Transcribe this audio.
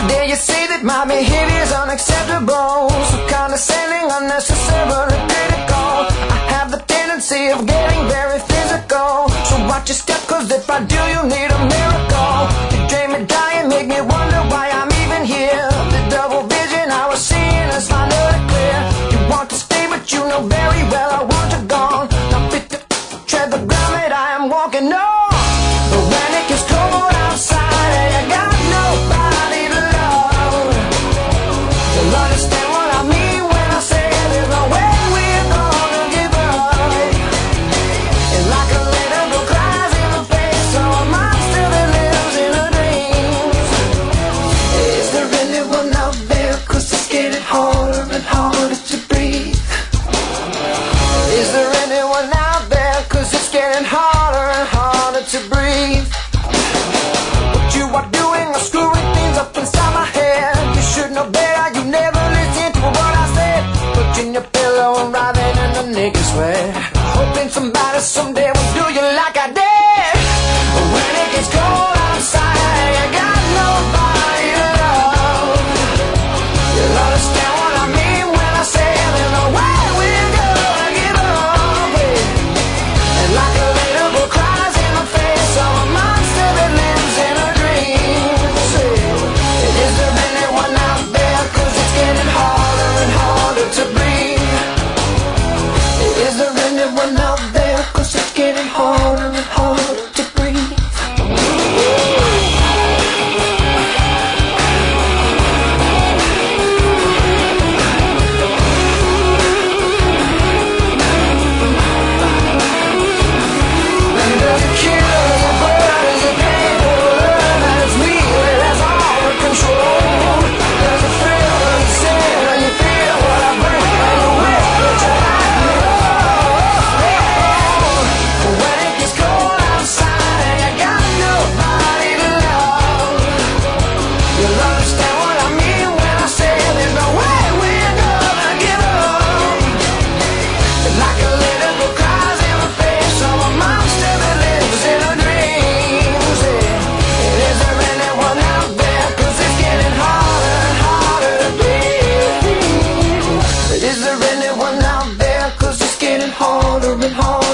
dare you say that my behavior's unacceptable? So condescending, unnecessarily critical. I have the tendency of getting very physical. So watch your step, cause if I do, you need a miracle. You drain me down, you make me wonder why I'm even here. The double vision I was seeing is finally clear. You want to stay, but you know very well I want you gone. Not fit to tread the ground that I am walking on. But when it gets cold outside and you got nobody to love, you'll understand what I mean when I say there's no way we're gonna give up. And like a little girl cries in the face of a monster that lives in her dreams. Is there anyone out there? Cause it's getting harder and harder to breathe. Is there anyone out there? Cause it's getting harder and harder to breathe. What you are doing is screwing things up inside my head. You should know better, you never listen to what I said. Putting your pillow and writhing in the naked sweat, hoping somebody someday will do you like I did. But when it gets cold outside, you got nobody to love. You'll understand what I mean when I say there's no way we're gonna give up. And like a little girl cries in the face of a monster that lives in her dreams. Is there anyone out there? Cause it's getting harder and harder to breathe. Is there anyone out there? Cause it's getting harder and harder to breathe. And does it kill, does it burn, does it pain, or learn that it's me that has all the control? Does it thrill, does it sing, when you feel what I bring, and you wish that you had me all? But when it gets cold outside and you got nobody to love, you'll understand what I mean when I say there's no way we're gonna give up. Like a little girl cries in the face of a monster that lives in her dreams. Is there anyone out there? Cause it's getting harder and harder to breathe. Is there anyone out there? Cause it's getting harder and harder.